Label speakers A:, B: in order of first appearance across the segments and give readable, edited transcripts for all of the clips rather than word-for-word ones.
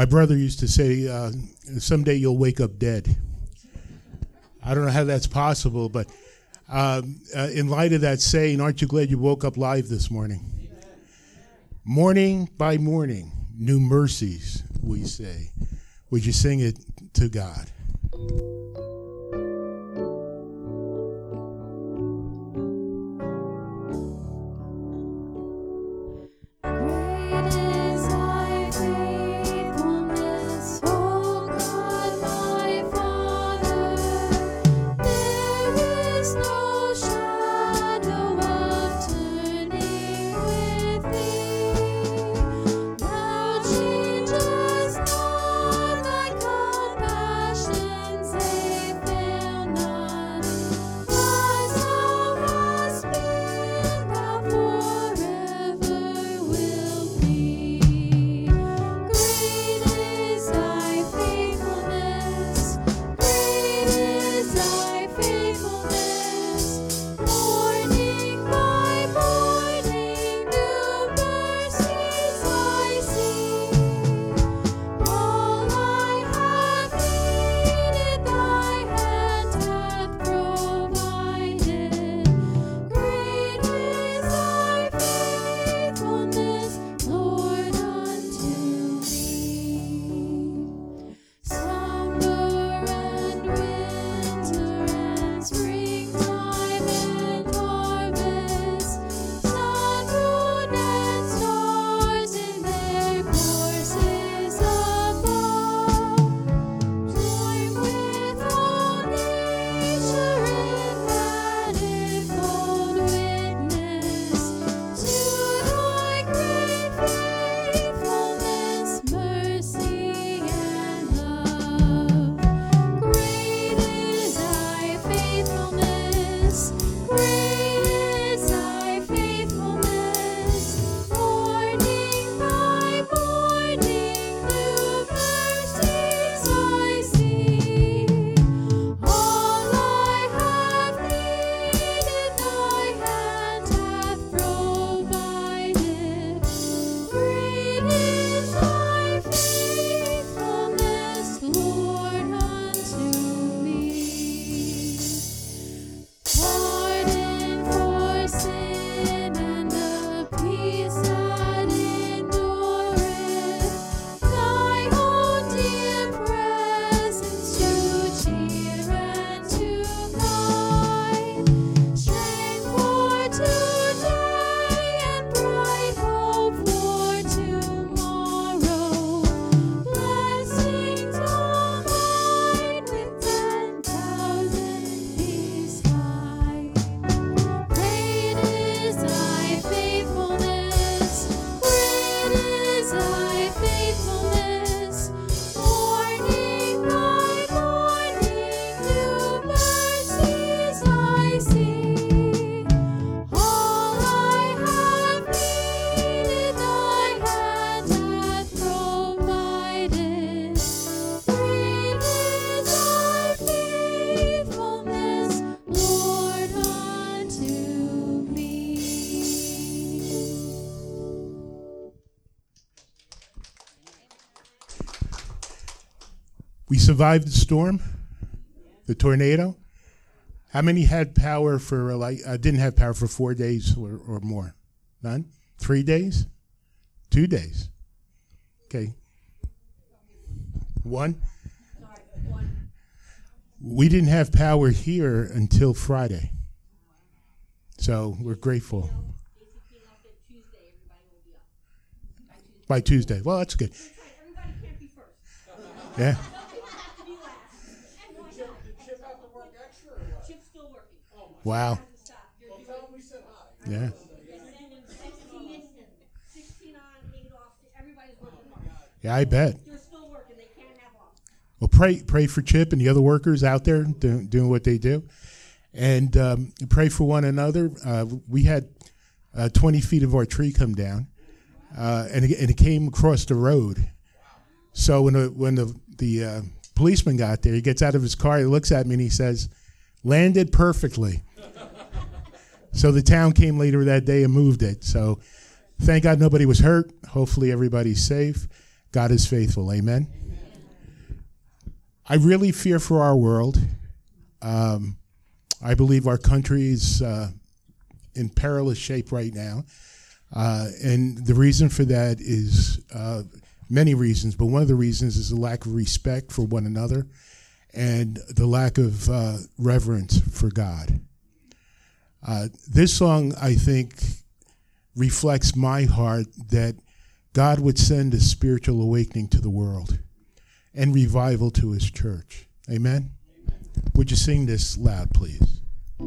A: My brother used to say, someday you'll wake up dead. I don't know how that's possible, but in light of that saying, aren't you glad you woke up live this morning? Morning by morning, new mercies, we say. Would you sing it to God? We survived the storm, the tornado. How many had power for, didn't have power for 4 days or more? None? 3 days? 2 days? Okay. One? We didn't have power here until Friday. So we're grateful. By Tuesday. Well, that's good.
B: Everybody can't be first.
A: Yeah.
B: Chip's still working.
A: Wow. Yeah.
B: 16 on, 8 off. Everybody's working hard.
A: Yeah, I bet.
B: They're still working. They can't have off.
A: Well, pray for Chip and the other workers out there doing what they do. And pray for one another. We had 20 feet of our tree come down, and it came across the road. So when the policeman got there, he gets out of his car, he looks at me, and he says, "Landed perfectly." So the town came later that day and moved it. So thank God nobody was hurt. Hopefully everybody's safe. God is faithful. Amen. I really fear for our world. I believe our country is in perilous shape right now. And the reason for that is many reasons, but one of the reasons is the lack of respect for one another and the lack of reverence for God. This song, I think, reflects my heart that God would send a spiritual awakening to the world and revival to his church. Amen? Would you sing this loud, please?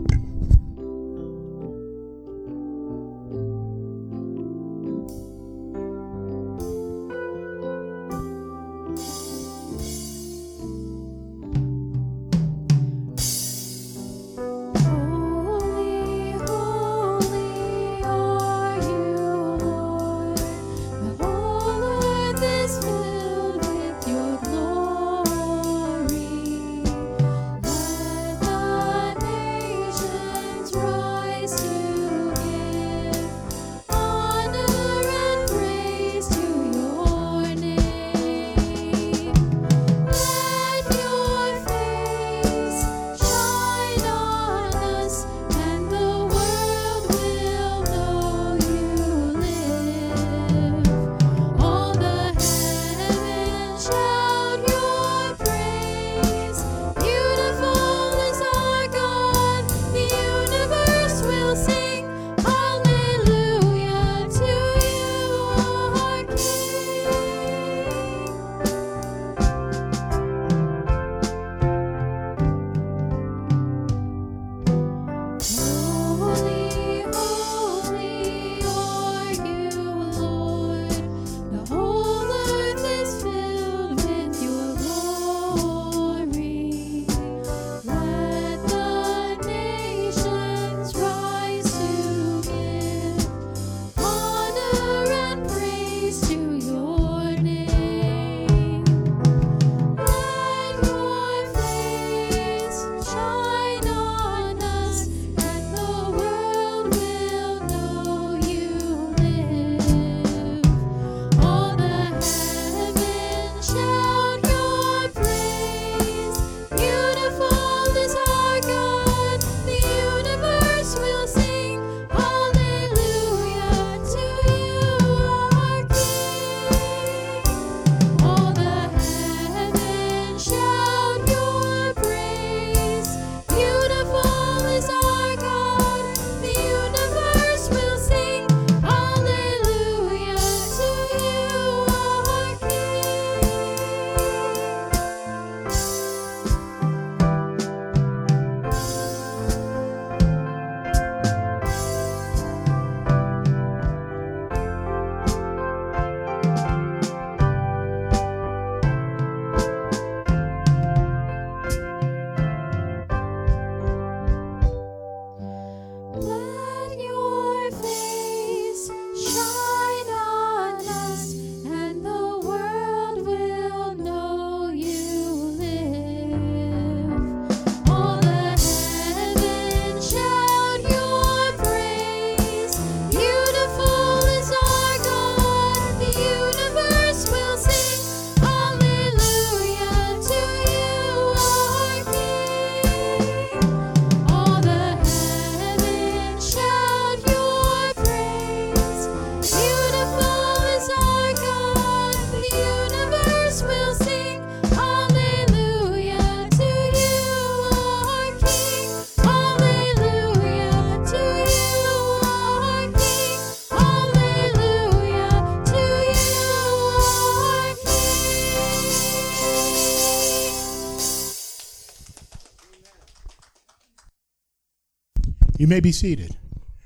A: You may be seated.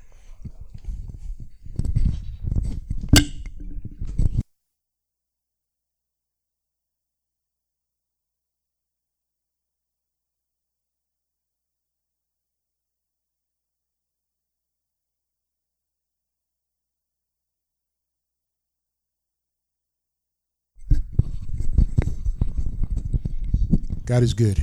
A: God is good.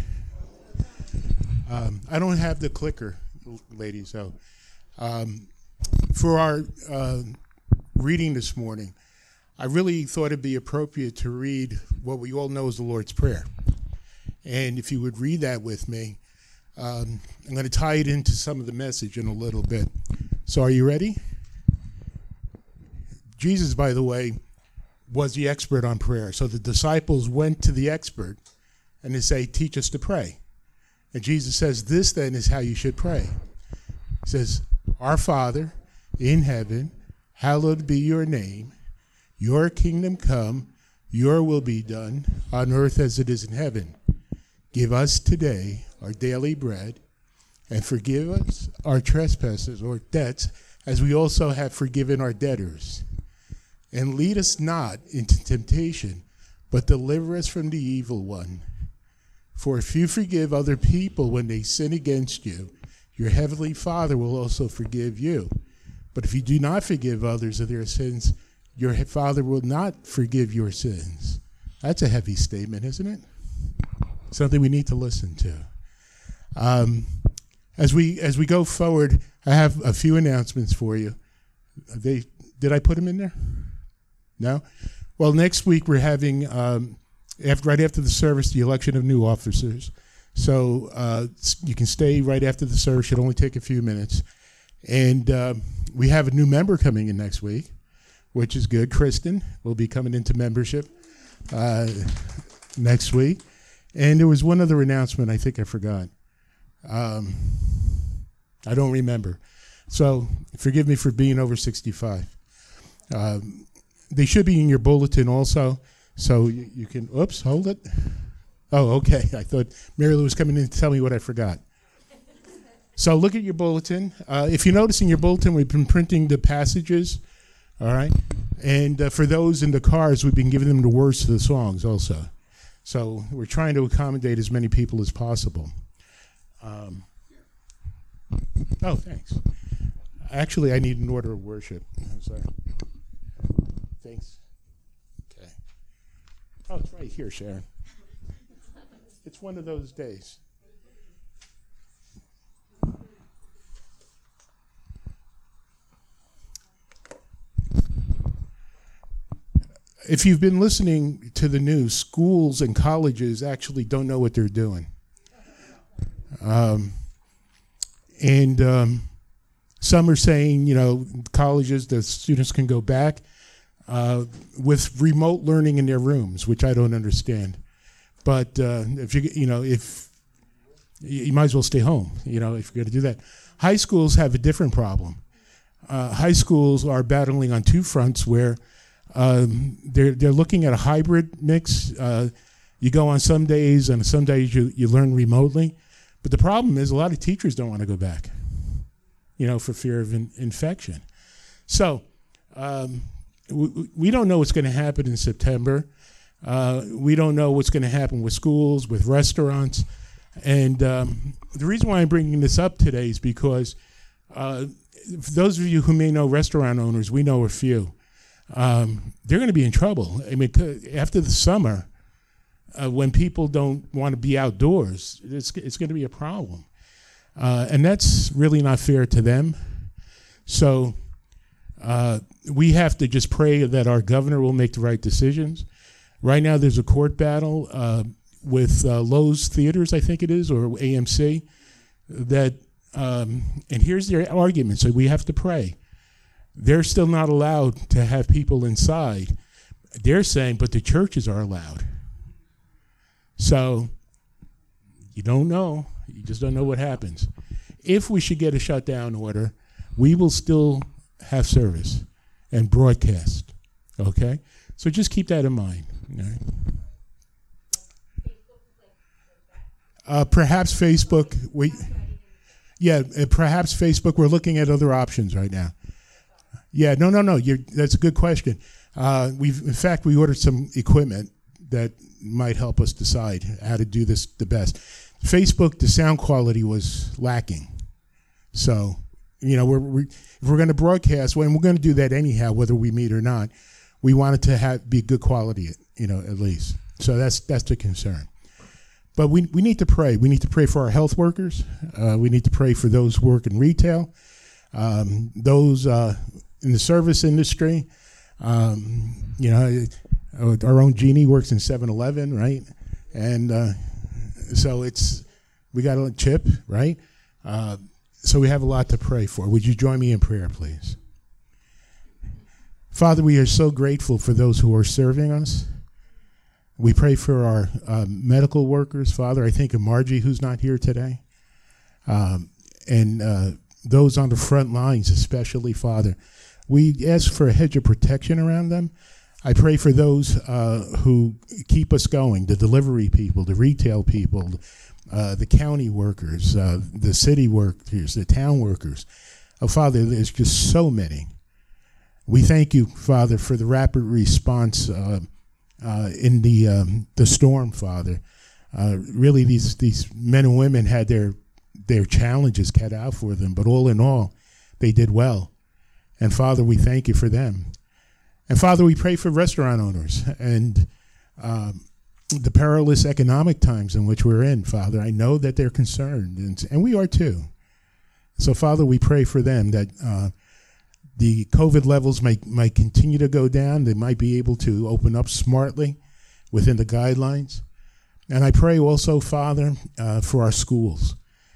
A: I don't have the clicker, ladies, so for our reading this morning, I really thought it'd be appropriate to read what we all know as the Lord's Prayer. And if you would read that with me, I'm going to tie it into some of the message in a little bit. So are you ready? Jesus, by the way, was the expert on prayer. So the disciples went to the expert and they say, teach us to pray. And Jesus says, this then is how you should pray. He says, Our Father in heaven, hallowed be your name. Your kingdom come, your will be done on earth as it is in heaven. Give us today our daily bread, and forgive us our trespasses or debts, as we also have forgiven our debtors. And lead us not into temptation, but deliver us from the evil one. For if you forgive other people when they sin against you, your heavenly Father will also forgive you. But if you do not forgive others of their sins, your Father will not forgive your sins. That's a heavy statement, isn't it? Something we need to listen to. As we go forward, I have a few announcements for you. Did I put them in there? No? Well, next week we're having, right after the service, the election of new officers. So you can stay right after the service. It'll only take a few minutes. And we have a new member coming in next week, which is good. Kristen will be coming into membership next week. And there was one other announcement I think I forgot. I don't remember. So forgive me for being over 65. They should be in your bulletin also. So you can, oops, hold it. Oh, okay. I thought Mary Lou was coming in to tell me what I forgot. So look at your bulletin. If you notice in your bulletin, we've been printing the passages, all right? And for those in the cars, we've been giving them the words to the songs also. So we're trying to accommodate as many people as possible. Oh, thanks. Actually, I need an order of worship. I'm sorry. Thanks. Okay. Oh, it's right here, Sharon. It's one of those days. If you've been listening to the news, schools and colleges actually don't know what they're doing. Some are saying, colleges, the students can go back with remote learning in their rooms, which I don't understand. But if you might as well stay home, if you're going to do that. High schools have a different problem. High schools are battling on two fronts where they're looking at a hybrid mix. You go on some days, and some days you learn remotely. But the problem is a lot of teachers don't want to go back, for fear of infection. So we don't know what's going to happen in September. We don't know what's going to happen with schools, with restaurants. And the reason why I'm bringing this up today is because for those of you who may know restaurant owners, we know a few. They're going to be in trouble. I mean, after the summer, when people don't want to be outdoors, it's going to be a problem. And that's really not fair to them. So we have to just pray that our governor will make the right decisions. Right now there's a court battle with Lowe's Theaters, I think it is, or AMC, that, and here's their argument, so we have to pray. They're still not allowed to have people inside. They're saying, but the churches are allowed. So you don't know. You just don't know what happens. If we should get a shutdown order, we will still have service and broadcast, okay? So just keep that in mind. All right? Perhaps Facebook. Perhaps Facebook. We're looking at other options right now. Yeah, no. That's a good question. In fact, we ordered some equipment that might help us decide how to do this the best. Facebook, the sound quality was lacking. So, if we're going to broadcast, when we're going to do that anyhow, whether we meet or not, we want it to be good quality, at least. So that's the concern. But we need to pray. We need to pray for our health workers. We need to pray for those who work in retail, those in the service industry. You know, our own Jeannie works in 7-Eleven, right? And so we got a Chip, right? So we have a lot to pray for. Would you join me in prayer, please? Father, we are so grateful for those who are serving us. We pray for our medical workers, Father. I think of Margie, who's not here today, and those on the front lines, especially, Father. We ask for a hedge of protection around them. I pray for those who keep us going, the delivery people, the retail people, the county workers, the city workers, the town workers. Oh, Father, there's just so many. We thank you, Father, for the rapid response in the storm, Father. Really, these men and women had their challenges cut out for them, but all in all, they did well. And Father, we thank you for them. And Father, we pray for restaurant owners and the perilous economic times in which we're in, Father. I know that they're concerned, and we are too. So, Father, we pray for them that the COVID levels might continue to go down. They might be able to open up smartly within the guidelines. And I pray also, Father, for our schools.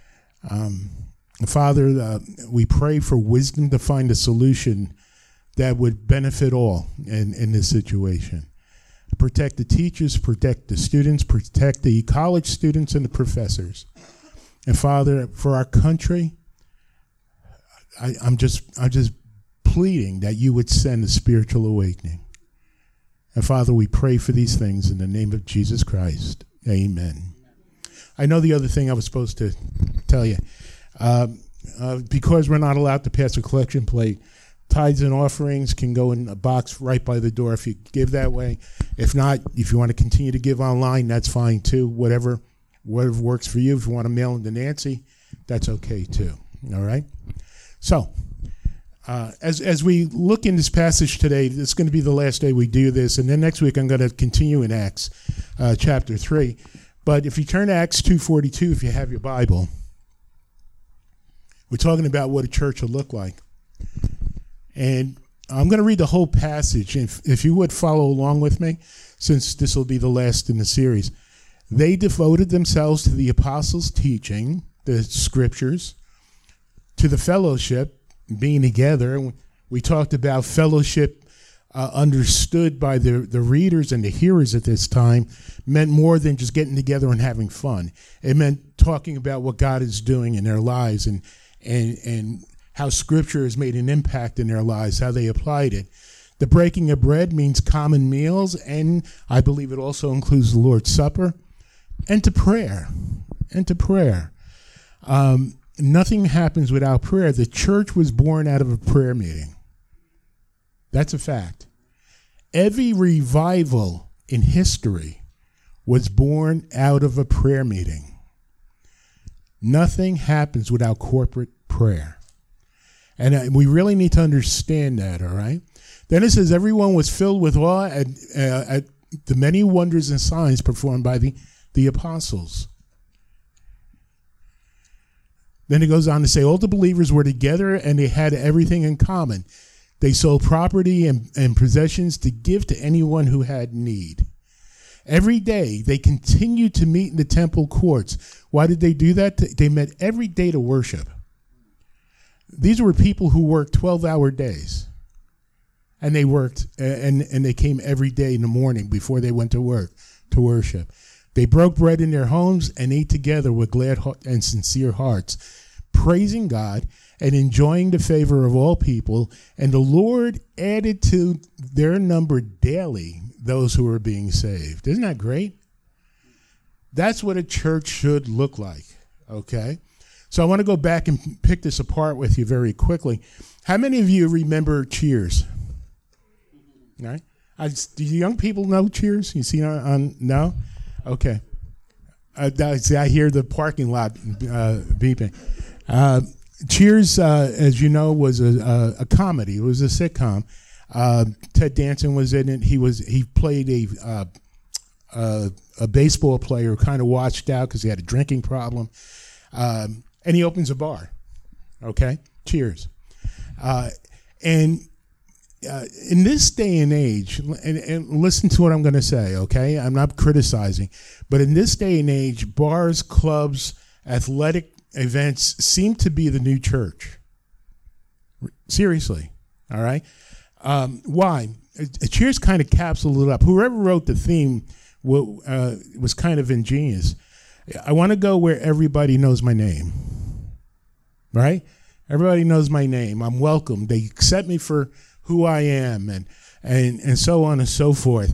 A: Father, we pray for wisdom to find a solution that would benefit all in this situation. Protect the teachers, protect the students, protect the college students and the professors. And Father, for our country, I'm just pleading that you would send a spiritual awakening. And Father, we pray for these things in the name of Jesus Christ. Amen. I know the other thing I was supposed to tell you. Because we're not allowed to pass a collection plate, tithes and offerings can go in a box right by the door if you give that way. If not, if you want to continue to give online, that's fine too. Whatever works for you. If you want to mail them to Nancy, that's okay too. All right? So, as we look in this passage today, it's going to be the last day we do this, and then next week I'm going to continue in Acts chapter 3. But if you turn to Acts 2:42, if you have your Bible, we're talking about what a church will look like. And I'm going to read the whole passage. If you would follow along with me, since this will be the last in the series. They devoted themselves to the apostles' teaching, the scriptures, to the fellowship, being together. We talked about fellowship understood by the readers and the hearers at this time meant more than just getting together and having fun. It meant talking about what God is doing in their lives and how Scripture has made an impact in their lives, how they applied it. The breaking of bread means common meals, and I believe it also includes the Lord's Supper, and to prayer. Nothing happens without prayer. The church was born out of a prayer meeting. That's a fact. Every revival in history was born out of a prayer meeting. Nothing happens without corporate prayer. And we really need to understand that, all right? Then it says, everyone was filled with awe at the many wonders and signs performed by the apostles. Then it goes on to say, all the believers were together and they had everything in common. They sold property and possessions to give to anyone who had need. Every day, they continued to meet in the temple courts. Why did they do that? They met every day to worship. These were people who worked 12-hour days. And they worked, and they came every day in the morning before they went to work to worship. They broke bread in their homes and ate together with glad and sincere hearts, praising God and enjoying the favor of all people. And the Lord added to their number daily those who were being saved. Isn't that great? That's what a church should look like, okay? So I want to go back and pick this apart with you very quickly. How many of you remember Cheers? All right. Do young people know Cheers? You see on no? Okay. I hear the parking lot beeping. Cheers, as you know, was a comedy. It was a sitcom. Ted Danson was in it. He played a baseball player who kind of watched out because he had a drinking problem. And he opens a bar. Okay? Cheers. And in this day and age, and listen to what I'm going to say, okay? I'm not criticizing, but in this day and age, bars, clubs, athletic events seem to be the new church. Seriously, all right? Why? Cheers kind of capsuled it up. Whoever wrote the theme was kind of ingenious. I want to go where everybody knows my name, right? Everybody knows my name. I'm welcome. They accept me for who I am, and so on and so forth.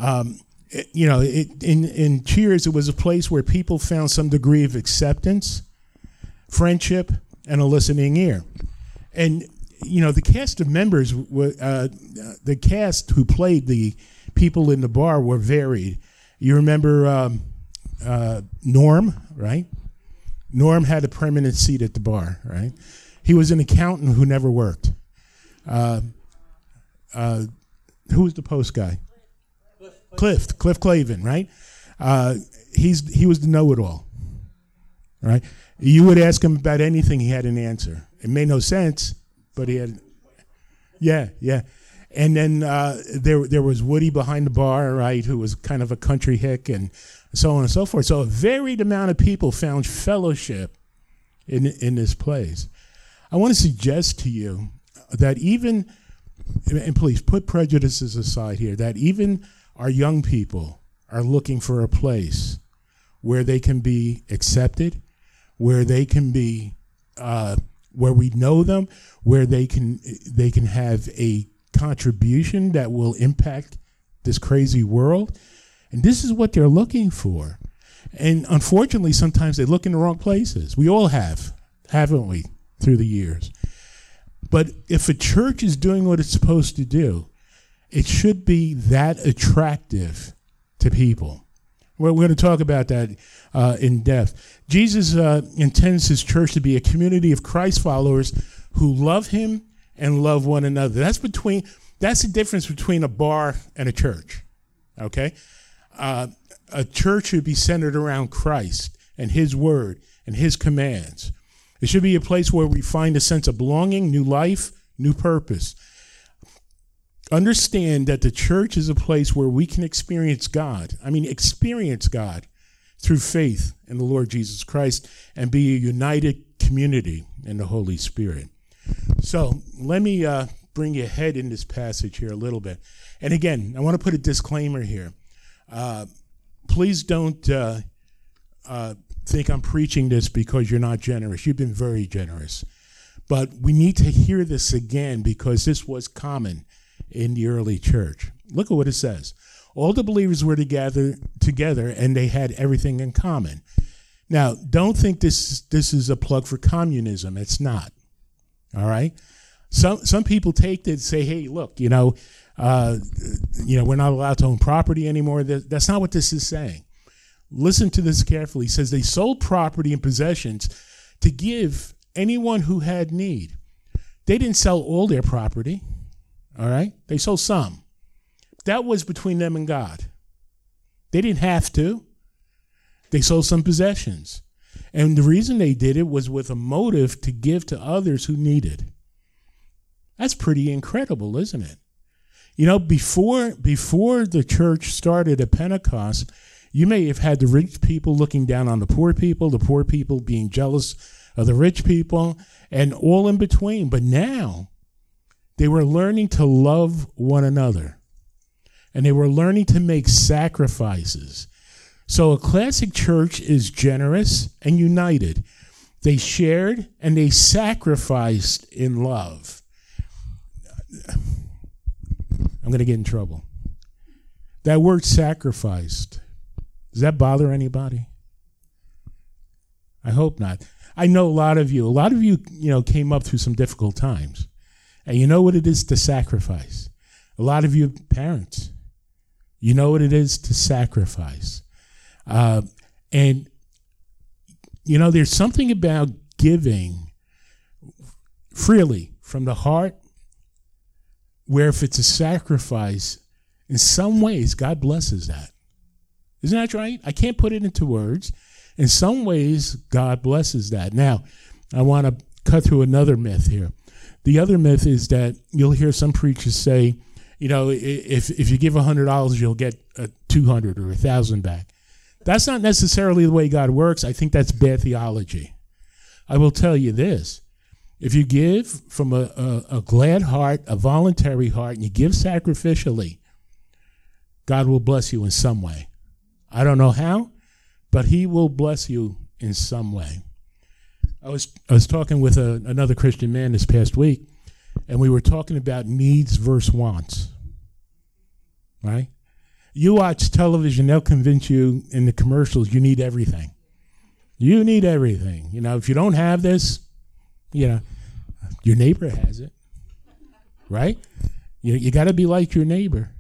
A: In Cheers, it was a place where people found some degree of acceptance, friendship, and a listening ear. And the cast of members, the cast who played the people in the bar were varied. You remember Norm, right? Norm had a permanent seat at the bar, right? He was an accountant who never worked. Who was the post guy? Cliff Clavin, right? He was the know-it-all, right? You would ask him about anything, he had an answer. It made no sense, but he had, yeah. And then there was Woody behind the bar, right, who was kind of a country hick and so on and so forth. So a varied amount of people found fellowship in this place. I want to suggest to you that even, and please put prejudices aside here, that even our young people are looking for a place where they can be accepted, where they can be, where we know them, where they can have a contribution that will impact this crazy world. And this is what they're looking for. And unfortunately, sometimes they look in the wrong places. We all have, haven't we, through the years? But if a church is doing what it's supposed to do, it should be that attractive to people. We're going to talk about that in depth. Jesus intends his church to be a community of Christ followers who love him and love one another. That's the difference between a bar and a church, okay? A church should be centered around Christ and his word and his commands. It should be a place where we find a sense of belonging, new life, new purpose. Understand that the church is a place where we can experience God through faith in the Lord Jesus Christ and be a united community in the Holy Spirit. So let me bring you ahead in this passage here a little bit. And again, I want to put a disclaimer here. Please don't think I'm preaching this because you're not generous. You've been very generous. But we need to hear this again because this was common in the early church. Look at what it says. All the believers were together and they had everything in common. Now, don't think this is a plug for communism. It's not. All right? Some people take that and say, hey, look, we're not allowed to own property anymore. That's not what this is saying. Listen to this carefully. It says they sold property and possessions to give anyone who had need. They didn't sell all their property, all right? They sold some. That was between them and God. They didn't have to. They sold some possessions. And the reason they did it was with a motive to give to others who needed. That's pretty incredible, isn't it? Before the church started at Pentecost, you may have had the rich people looking down on the poor people being jealous of the rich people, and all in between. But now, they were learning to love one another, and they were learning to make sacrifices. So a classic church is generous and united. They shared and they sacrificed in love. I'm going to get in trouble. That word sacrificed, does that bother anybody? I hope not. I know a lot of you, came up through some difficult times. And you know what it is to sacrifice. A lot of you parents, you know what it is to sacrifice. And there's something about giving freely from the heart where if it's a sacrifice, in some ways, God blesses that. Isn't that right? I can't put it into words. In some ways, God blesses that. Now, I want to cut through another myth here. The other myth is that you'll hear some preachers say, if you give $100, you'll get 200 or 1,000 back. That's not necessarily the way God works. I think that's bad theology. I will tell you this. If you give from a glad heart, a voluntary heart, and you give sacrificially, God will bless you in some way. I don't know how, but he will bless you in some way. I was talking with another Christian man this past week, and we were talking about needs versus wants, right? You watch television, they'll convince you in the commercials you need everything. You need everything. If you don't have this, your neighbor has it, right? You got to be like your neighbor.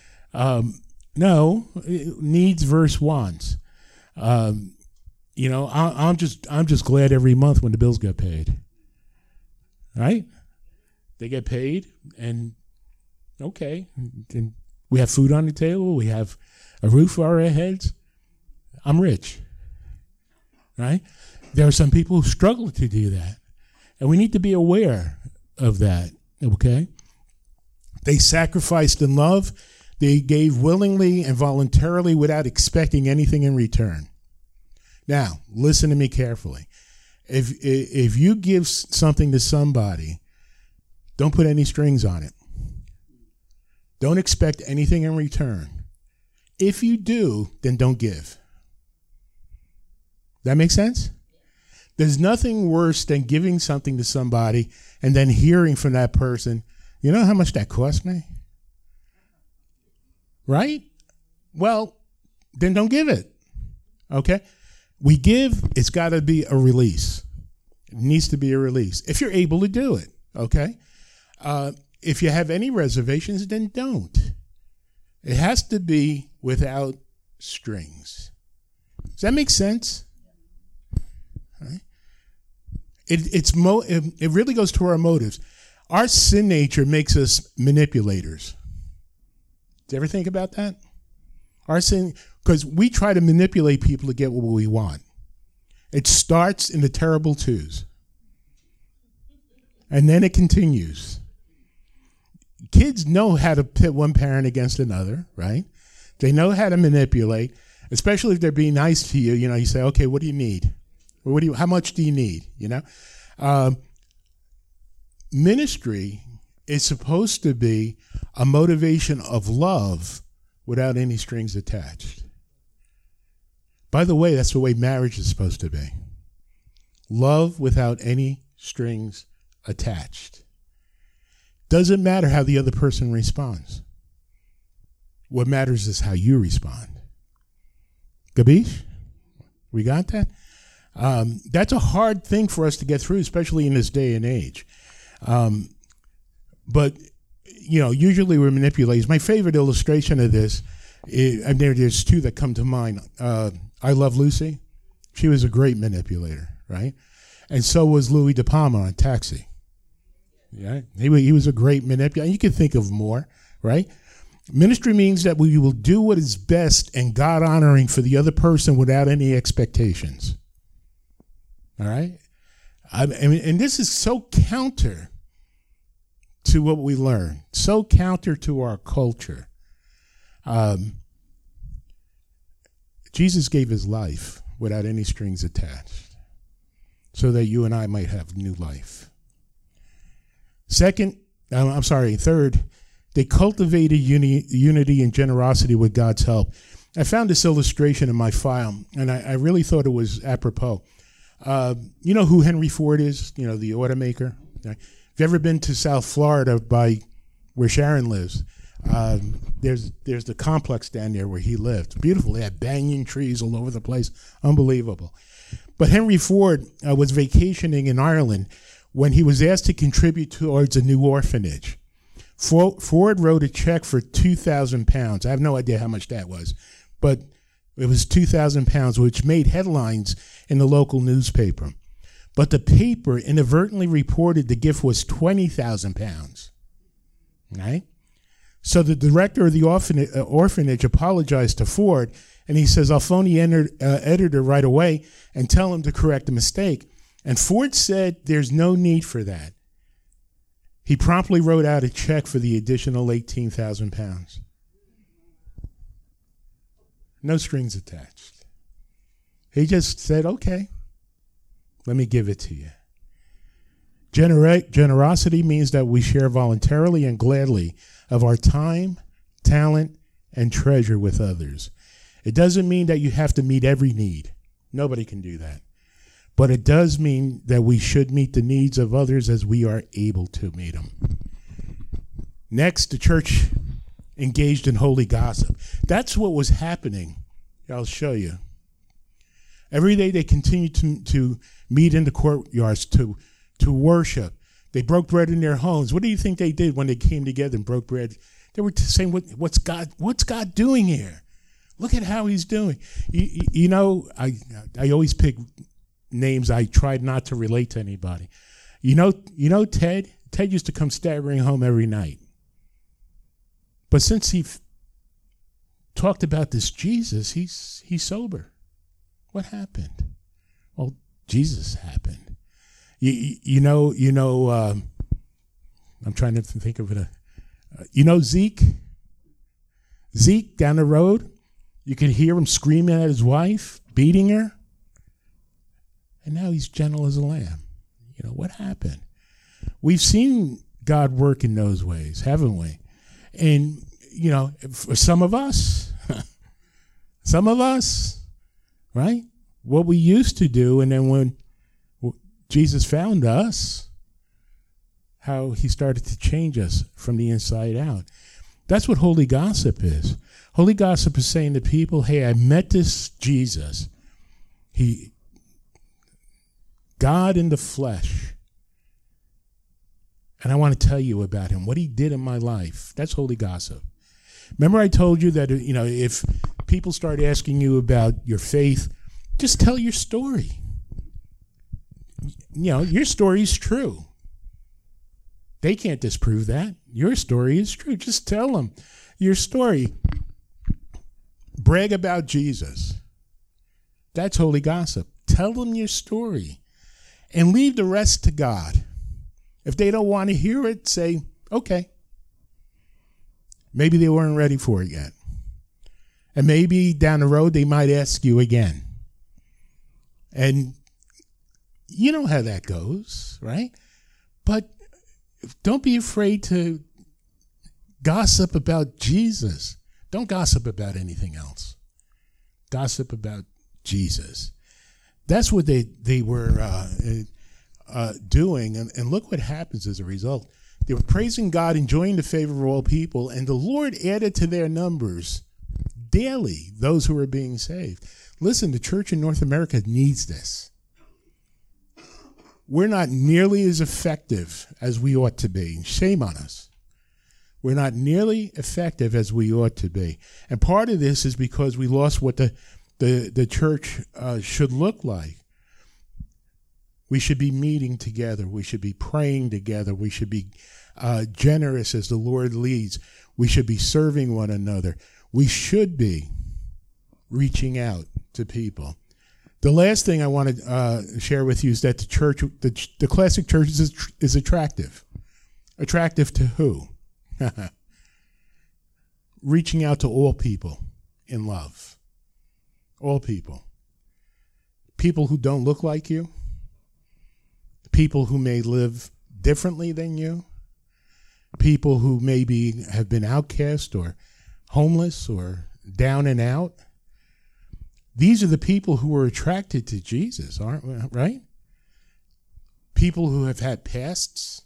A: No, needs versus wants. I'm just glad every month when the bills get paid, right? They get paid, and okay, and we have food on the table. We have a roof over our heads. I'm rich, right? There are some people who struggle to do that, and we need to be aware of that, okay? They sacrificed in love. They gave willingly and voluntarily without expecting anything in return. Now, listen to me carefully. If you give something to somebody, don't put any strings on it. Don't expect anything in return. If you do, then don't give. That make sense? There's nothing worse than giving something to somebody and then hearing from that person, you know how much that cost me? Right? Well, then don't give it. Okay? We give, it's got to be a release. It needs to be a release. If you're able to do it, okay? If you have any reservations, then don't. It has to be without strings. Does that make sense? Right? It really goes to our motives. Our sin nature makes us manipulators. Did you ever think about that? Our sin, because we try to manipulate people to get what we want. It starts in the terrible twos. And then it continues. Kids know how to pit one parent against another, right? They know how to manipulate, especially if they're being nice to you. You say, okay, what do you need? Or how much do you need? Ministry is supposed to be a motivation of love without any strings attached. By the way, that's the way marriage is supposed to be. Love without any strings attached. Doesn't matter how the other person responds. What matters is how you respond. Gabish? We got that? That's a hard thing for us to get through, especially in this day and age. But usually we're manipulators. My favorite illustration of this, there's two that come to mind. I Love Lucy. She was a great manipulator, right? And so was Louis De Palma on Taxi. Yeah, he was a great manipulator. You can think of more, right? Ministry means that we will do what is best and God-honoring for the other person without any expectations. All right? And this is so counter to what we learn, so counter to our culture. Jesus gave his life without any strings attached so that you and I might have new life. Third, they cultivated unity and generosity with God's help. I found this illustration in my file, and I really thought it was apropos. You know who Henry Ford is? The automaker? If you've ever been to South Florida by where Sharon lives, there's the complex down there where he lived. It's beautiful. They had banyan trees all over the place. Unbelievable. But Henry Ford was vacationing in Ireland when he was asked to contribute towards a new orphanage. Ford wrote a check for £2,000. I have no idea how much that was, but it was £2,000, which made headlines in the local newspaper. But the paper inadvertently reported the gift was £20,000. Right? So the director of the orphanage apologized to Ford, and he says, I'll phone the editor right away and tell him to correct the mistake. And Ford said, there's no need for that. He promptly wrote out a check for the additional 18,000 pounds. No strings attached. He just said, okay, let me give it to you. Generosity means that we share voluntarily and gladly of our time, talent, and treasure with others. It doesn't mean that you have to meet every need. Nobody can do that. But it does mean that we should meet the needs of others as we are able to meet them. Next, the church engaged in holy gossip. That's what was happening. I'll show you. Every day they continued to meet in the courtyards to worship. They broke bread in their homes. What do you think they did when they came together and broke bread? They were saying, what's God doing here? Look at how he's doing. You know, I always pick names. I tried not to relate to anybody. You know Ted? Ted used to come staggering home every night. But since he talked about this Jesus, he's sober. What happened? Well, Jesus happened. You know. I'm trying to think of it. You know Zeke? Zeke down the road. You could hear him screaming at his wife, beating her. And now he's gentle as a lamb. You know, what happened? We've seen God work in those ways, haven't we? And, you know, for some of us, right? What we used to do, and then when Jesus found us, how he started to change us from the inside out. That's what holy gossip is. Holy gossip is saying to people, hey, I met this Jesus. God in the flesh. And I want to tell you about him, what he did in my life. That's holy gossip. Remember I told you that, you know, if people start asking you about your faith, just tell your story. You know, your story is true. They can't disprove that. Your story is true. Just tell them your story. Brag about Jesus. That's holy gossip. Tell them your story and leave the rest to God. If they don't want to hear it, say, okay. Maybe they weren't ready for it yet. And maybe down the road they might ask you again. And you know how that goes, right? But don't be afraid to gossip about Jesus. Don't gossip about anything else. Gossip about Jesus. That's what they were doing. And look what happens as a result. They were praising God, enjoying the favor of all people, and the Lord added to their numbers daily those who were being saved. Listen, the church in North America needs this. We're not nearly as effective as we ought to be. Shame on us. We're not nearly effective as we ought to be. And part of this is because we lost what the church should look like. We should be meeting together. We should be praying together. We should be generous as the Lord leads. We should be serving one another. We should be reaching out to people. The last thing I want to share with you is that the classic church is attractive. Attractive to who? Reaching out to all people in love. All people. People who don't look like you. People who may live differently than you. People who maybe have been outcast or homeless or down and out. These are the people who are attracted to Jesus, aren't we? Right? People who have had pasts.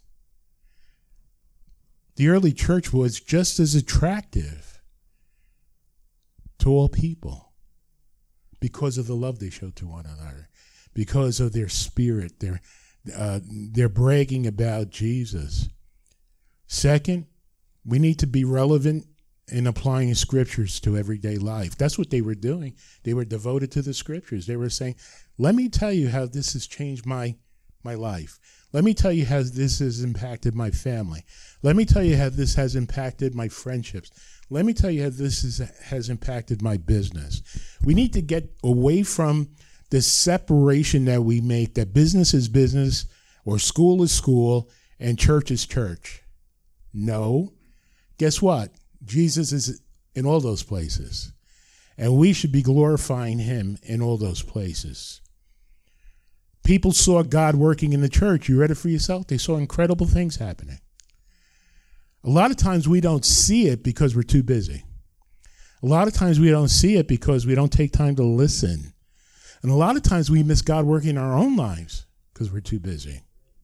A: The early church was just as attractive to all people because of the love they showed to one another, because of their spirit, their bragging about Jesus. Second, we need to be relevant in applying scriptures to everyday life. That's what they were doing. They were devoted to the scriptures. They were saying, let me tell you how this has changed my life. Let me tell you how this has impacted my family. Let me tell you how this has impacted my friendships. Let me tell you how this has impacted my business. We need to get away from this separation that we make, that business is business or school is school and church is church. No. Guess what? Jesus is in all those places. And we should be glorifying him in all those places. People saw God working in the church. You read it for yourself? They saw incredible things happening. A lot of times we don't see it because we're too busy. A lot of times we don't see it because we don't take time to listen. And a lot of times we miss God working in our own lives because we're too busy.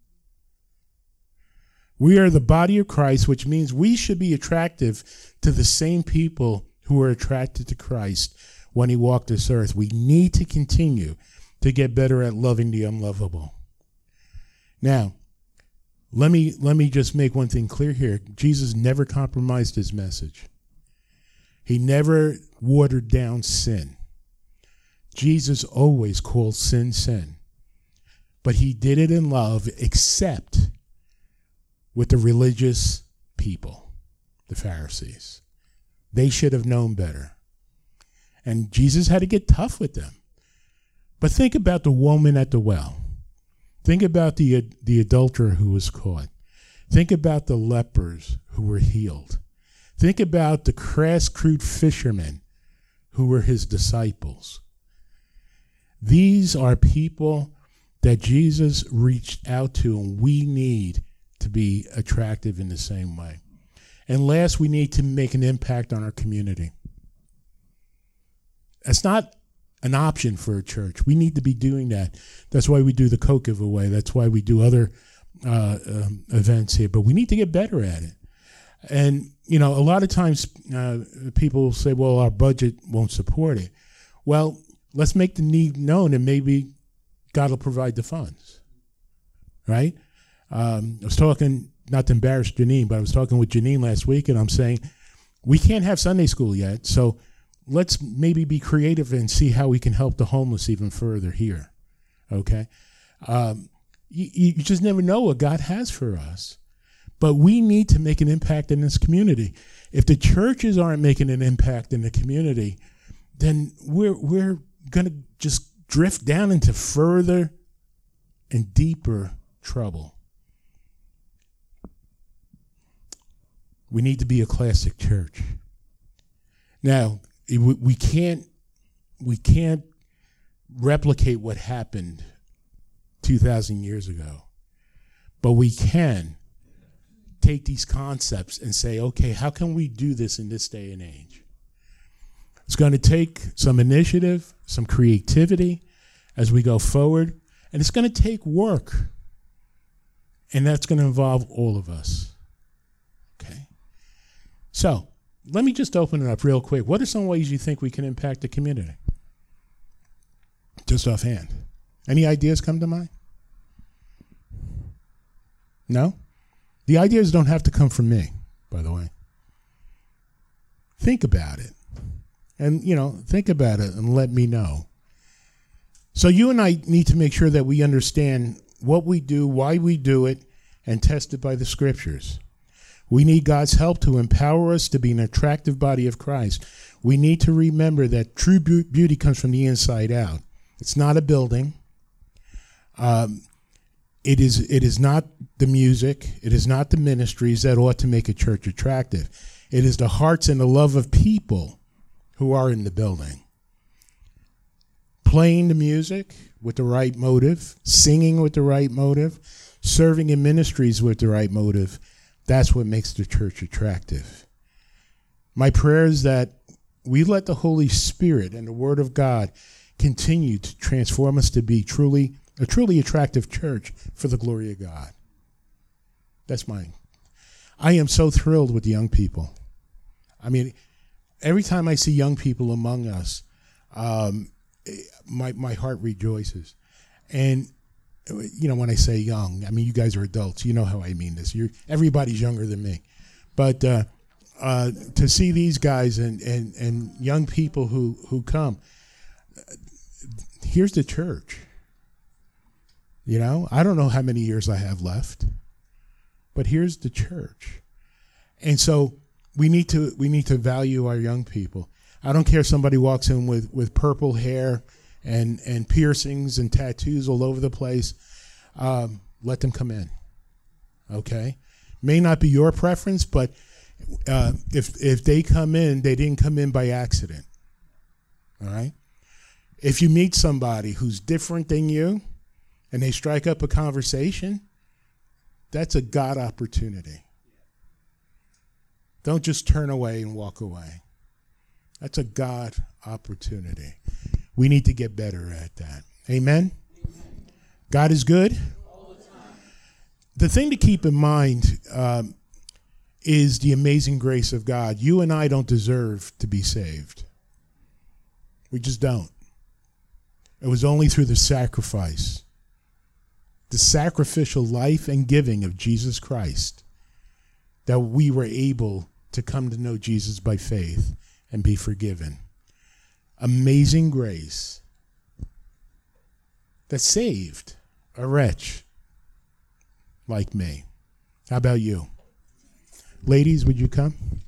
A: We are the body of Christ, which means we should be attractive to the same people who were attracted to Christ when he walked this earth. We need to continue to get better at loving the unlovable. Now, let me just make one thing clear here. Jesus never compromised his message. He never watered down sin. Jesus always called sin, sin. But he did it in love, except with the religious people, the Pharisees. They should have known better. And Jesus had to get tough with them. But think about the woman at the well. Think about the adulterer who was caught. Think about the lepers who were healed. Think about the crass, crude fishermen who were his disciples. These are people that Jesus reached out to, and we need to be attractive in the same way. And last, we need to make an impact on our community. That's not an option for a church. We need to be doing that. That's why we do the Coke giveaway. That's why we do other events here. But we need to get better at it. And, you know, a lot of times people say, well, our budget won't support it. Well, let's make the need known, and maybe God will provide the funds, right? I was talking, not to embarrass Janine, but I was talking with Janine last week, and I'm saying, we can't have Sunday school yet, so let's maybe be creative and see how we can help the homeless even further here, okay? You just never know what God has for us. But we need to make an impact in this community. If the churches aren't making an impact in the community, then we're going to just drift down into further and deeper trouble. We need to be a classic church. Now, we can't replicate what happened 2,000 years ago, but we can take these concepts and say, okay, how can we do this in this day and age? It's going to take some initiative, some creativity as we go forward, and it's going to take work, and that's going to involve all of us. Okay? So, let me just open it up real quick. What are some ways you think we can impact the community? Just offhand. Any ideas come to mind? No? The ideas don't have to come from me, by the way. Think about it. And, think about it and let me know. So you and I need to make sure that we understand what we do, why we do it, and test it by the scriptures. We need God's help to empower us to be an attractive body of Christ. We need to remember that true beauty comes from the inside out. It's not a building. It is not the music. It is not the ministries that ought to make a church attractive. It is the hearts and the love of people who are in the building. Playing the music with the right motive, singing with the right motive, serving in ministries with the right motive. That's what makes the church attractive. My prayer is that we let the Holy Spirit and the Word of God continue to transform us to be a truly attractive church for the glory of God. That's mine. I am so thrilled with the young people. I mean, every time I see young people among us, my heart rejoices. And, when I say young, I mean, you guys are adults. You know how I mean this. Everybody's younger than me. But to see these guys and young people who come, here's the church. I don't know how many years I have left, but here's the church. And so we need to value our young people. I don't care if somebody walks in with purple hair and piercings and tattoos all over the place. Let them come in, okay? May not be your preference, but if they come in, they didn't come in by accident. All right? If you meet somebody who's different than you and they strike up a conversation, that's a God opportunity. Don't just turn away and walk away. That's a God opportunity. We need to get better at that. Amen? God is good.
C: All the time.
A: The thing to keep in mind is the amazing grace of God. You and I don't deserve to be saved. We just don't. It was only through the sacrifice, the sacrificial life and giving of Jesus Christ, that we were able to come to know Jesus by faith and be forgiven. Amazing grace that saved a wretch like me. How about you? Ladies, would you come?